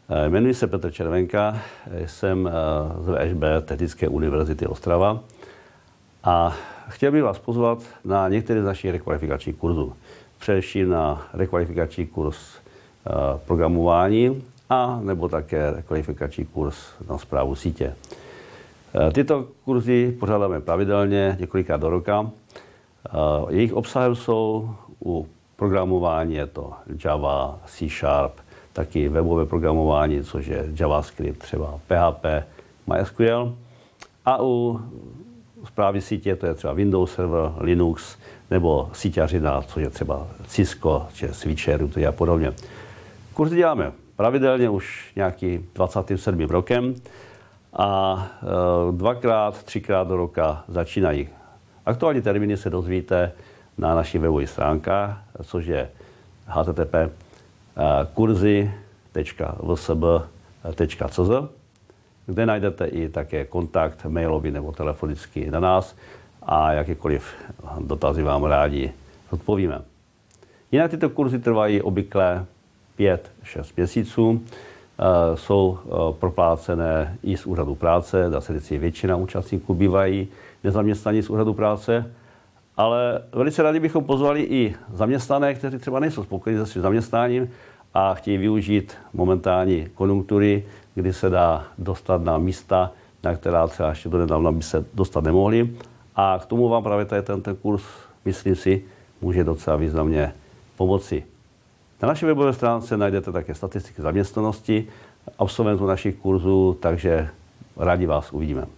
Jmenuji se Petr Červenka, jsem z VŠB Technické univerzity Ostrava a chtěl bych vás pozvat na některé z našich rekvalifikačních kurzů. Především na rekvalifikační kurz programování a nebo také rekvalifikační kurz na správu sítě. Tyto kurzy pořádáme pravidelně, několikrát do roka. Jejich obsahem jsou u programování je to Java, C#, taky webové programování, což je JavaScript, třeba PHP, MySQL. A u správy sítě to je třeba Windows Server, Linux nebo síťařina, což je třeba Cisco, či switcher a podobně. Kurzy děláme pravidelně už nějaký 27. rokem a dvakrát, třikrát do roka začínají. Aktuální termíny se dozvíte na naší webových stránkách, což je http://kurzy.vsb.cz, kde najdete i také kontakt mailový nebo telefonický na nás a jakékoliv dotazy vám rádi odpovíme. Jinak tyto kurzy trvají obvykle 5-6 měsíců. Jsou proplácené i z úřadu práce, dá se říct, většina účastníků bývají nezaměstnaní z úřadu práce, ale velice rádi bychom pozvali i zaměstnané, kteří třeba nejsou spokojení se svým zaměstnáním a chtějí využít momentální konjunktury, kdy se dá dostat na místa, na která třeba ještě donedávna by se dostat nemohli. A k tomu vám právě tady ten kurz, myslím si, může docela významně pomoci. Na naší webové stránce najdete také statistiky zaměstnanosti absolventů našich kurzů, takže rádi vás uvidíme.